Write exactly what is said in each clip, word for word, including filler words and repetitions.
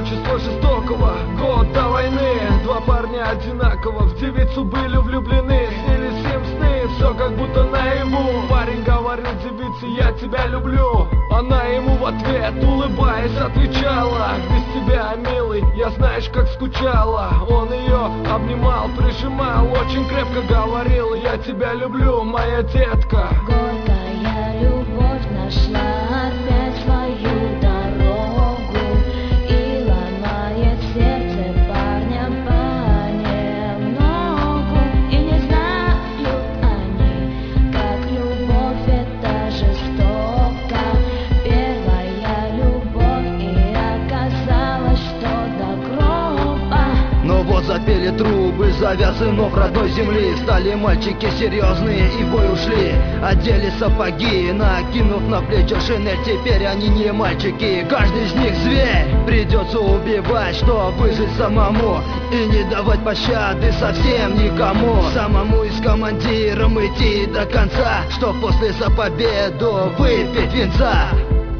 число жестокого, год до войны. Два парня одинаково в девицу были влюблены. Снились им сны, все как будто наяву. Парень говорил девице: я тебя люблю. Она ему в ответ, улыбаясь, отвечала: без тебя, милый, я знаешь, как скучала. Он ее обнимал, прижимал, очень крепко говорил: я тебя люблю, моя детка. Горькая любовь нашла опять свою дорогу и ломает сердце парня понемногу. И не знают они, как любовь это жестоко. Первая любовь, и оказалось, что до гроба. Но вот запели трубы, завяз сынов родной земли. Стали мальчики серьезные и в бой ушли. Одели сапоги, накинув на плечо шинель. Теперь они не мальчики, каждый из них зверь. Придется убивать, чтоб выжить самому и не давать пощады совсем никому. Самому и с командиром идти до конца, чтоб после за победу выпить венца.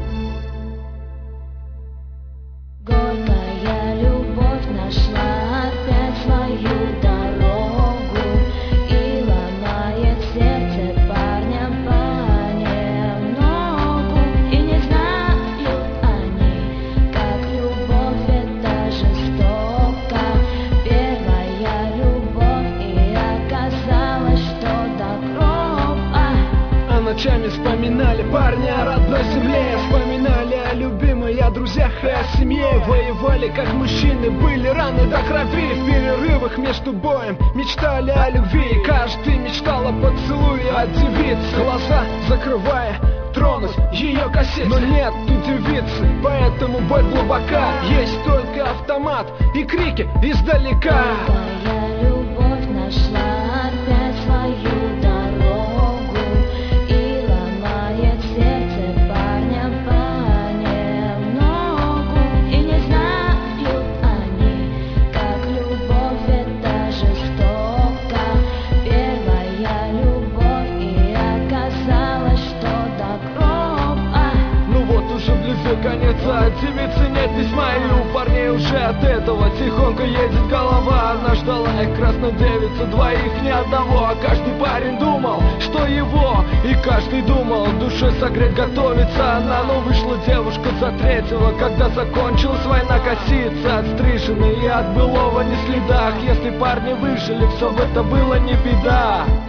Горькая любовь нашла опять свою дорогу и ломает сердце парня понемногу. И не знают они, как любовь это жестоко. Первая любовь, и оказалось, что до гроба. А ночами вспоминали парня о родной земле. Вспоминали о любимой, о друзьях и о семье. Воевали как мужчины, были раны до крови. В перерывах между боем мечтали о любви. Каждый мечтал о поцелуе от девицы. Глаза закрывая, тронуть ее косицы. Но нет тут девицы, поэтому боль глубока. Есть только автомат и крики издалека. Горькая любовь нашла опять свою дорогу и ломает сердце парня понемногу. И не знают они, как любовь это жестоко. Первая любовь, и оказалось, что до гроба. Ну вот уже близок конец, а от девицы нет письма. И у парней уже от этого тихонько едет голова. Она ждала их, красную девицу, двоих, ни одного. А каждый парень думал, что его, и каждый думал душой согреть готовится она. Но вышла девушка за третьего, когда закончилась война. Косица отстрижена и от былого ни следах. Если парни выжили, все это было не беда.